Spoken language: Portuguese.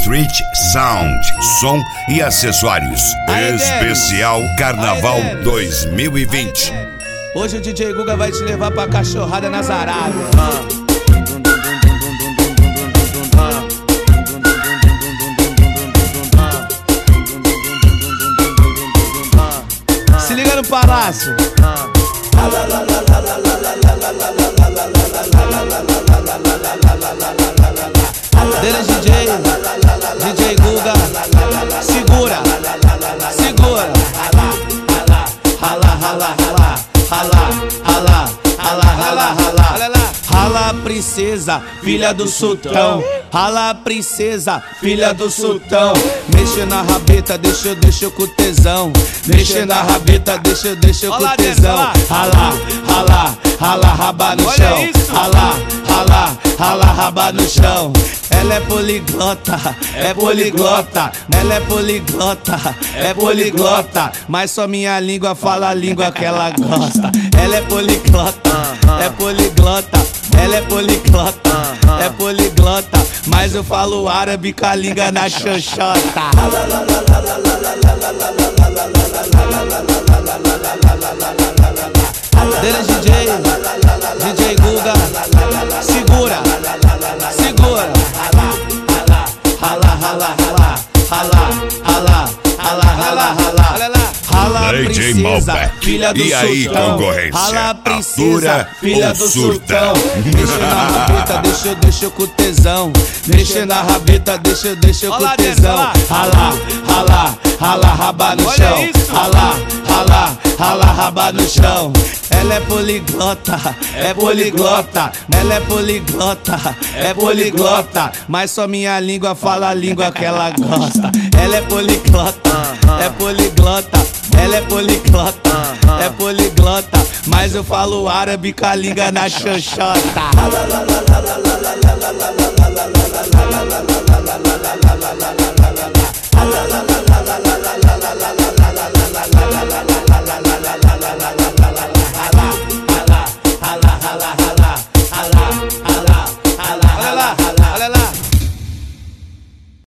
Street Sound, som e acessórios. Especial Carnaval 2020. Hoje o DJ Guga vai te levar pra cachorrada nas Arábias. Se liga no palácio. Dele DJ Guga, segura, segura. Rala, rala, rala, rala, rala, rala, rala, rala. Rala, princesa, filha do sultão. Rala, princesa, filha do sultão. Mexe na rabeta, deixa com tesão. Mexe na rabeta, deixa com tesão. Rala, rala, rala, raba no chão. Rala, rala, rala, raba no chão. Ela é poliglota, é poliglota. Ela é poliglota, é poliglota. Mas só minha língua fala a língua que ela gosta. Ela é poliglota, é poliglota. Ela é poliglota, é poliglota. Mas eu falo árabe com a língua na xoxota. Dele DJ Guga, segura, segura. Rala, rala, rala, rala, rala, rala, rala, rala. Rala, princesa, filha do sultão. Aí, concorrência? Rala, princesa, filha do sultão. Mexe na rabeta, deixa com tesão. Mexe na rabeta, deixa com tesão. Rala, rala, rala, raba no chão. Rala, rala, rala, raba no chão. Ela é poliglota, é poliglota. Ela é poliglota, é poliglota. Mas só minha língua fala a língua que ela gosta. Ela é poliglota, é poliglota. Ela é poliglota, é poliglota. Mas eu falo árabe com a língua na xoxota. Rala, rala, rala.